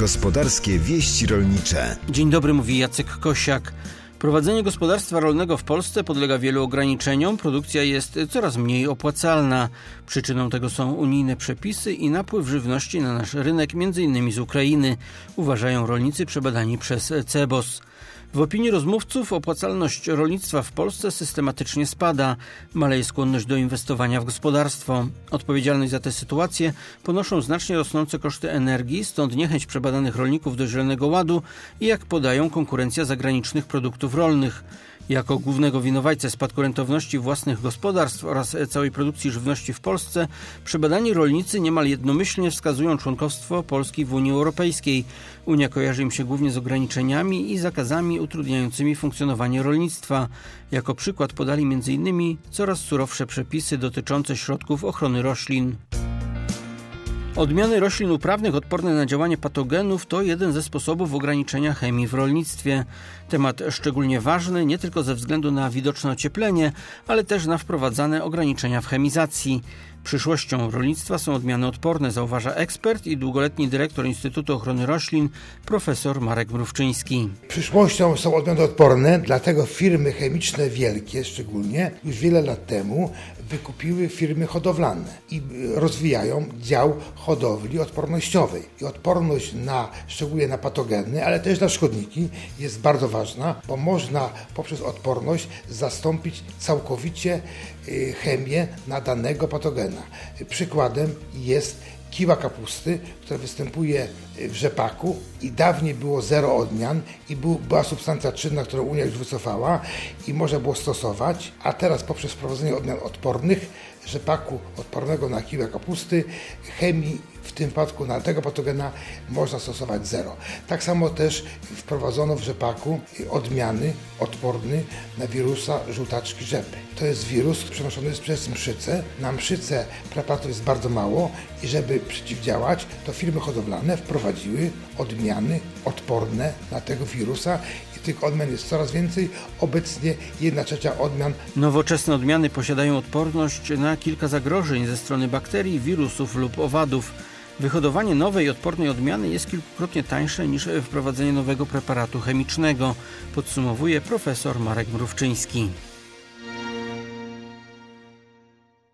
Gospodarskie wieści rolnicze. Dzień dobry, mówi Jacek Kosiak. Prowadzenie gospodarstwa rolnego w Polsce podlega wielu ograniczeniom. Produkcja jest coraz mniej opłacalna. Przyczyną tego są unijne przepisy i napływ żywności na nasz rynek, m.in. z Ukrainy, uważają rolnicy przebadani przez CEBOS. W opinii rozmówców opłacalność rolnictwa w Polsce systematycznie spada. Maleje skłonność do inwestowania w gospodarstwo. Odpowiedzialność za tę sytuację ponoszą znacznie rosnące koszty energii, stąd niechęć przebadanych rolników do Zielonego Ładu i, jak podają, konkurencja zagranicznych produktów rolnych. Jako głównego winowajcę spadku rentowności własnych gospodarstw oraz całej produkcji żywności w Polsce przebadani rolnicy niemal jednomyślnie wskazują członkostwo Polski w Unii Europejskiej. Unia kojarzy im się głównie z ograniczeniami i zakazami utrudniającymi funkcjonowanie rolnictwa. Jako przykład podali m.in. coraz surowsze przepisy dotyczące środków ochrony roślin. Odmiany roślin uprawnych odporne na działanie patogenów to jeden ze sposobów ograniczenia chemii w rolnictwie. Temat szczególnie ważny nie tylko ze względu na widoczne ocieplenie, ale też na wprowadzane ograniczenia w chemizacji. Przyszłością rolnictwa są odmiany odporne, zauważa ekspert i długoletni dyrektor Instytutu Ochrony Roślin, profesor Marek Mrówczyński. Przyszłością są odmiany odporne, dlatego firmy chemiczne wielkie szczególnie już wiele lat temu wykupiły firmy hodowlane i rozwijają dział hodowli odpornościowej. I odporność szczególnie na patogeny, ale też na szkodniki jest bardzo ważna, bo można poprzez odporność zastąpić całkowicie chemię na danego patogena. Przykładem jest kiła kapusty, która występuje w rzepaku i dawniej było 0 odmian i była substancja czynna, którą Unia już wycofała i można było stosować, a teraz poprzez wprowadzenie odmian odpornych rzepaku odpornego na kiłę kapusty, chemii w tym przypadku na tego patogena można stosować 0. Tak samo też wprowadzono w rzepaku odmiany odporne na wirusa żółtaczki rzepy. To jest wirus przenoszony przez mszycę. Na mszycę preparatów jest bardzo mało i żeby przeciwdziałać, to firmy hodowlane wprowadziły odmiany odporne na tego wirusa. Tych odmian jest coraz więcej. Obecnie 1/3 odmian. Nowoczesne odmiany posiadają odporność na kilka zagrożeń ze strony bakterii, wirusów lub owadów. Wyhodowanie nowej, odpornej odmiany jest kilkukrotnie tańsze niż wprowadzenie nowego preparatu chemicznego, podsumowuje profesor Marek Mrówczyński.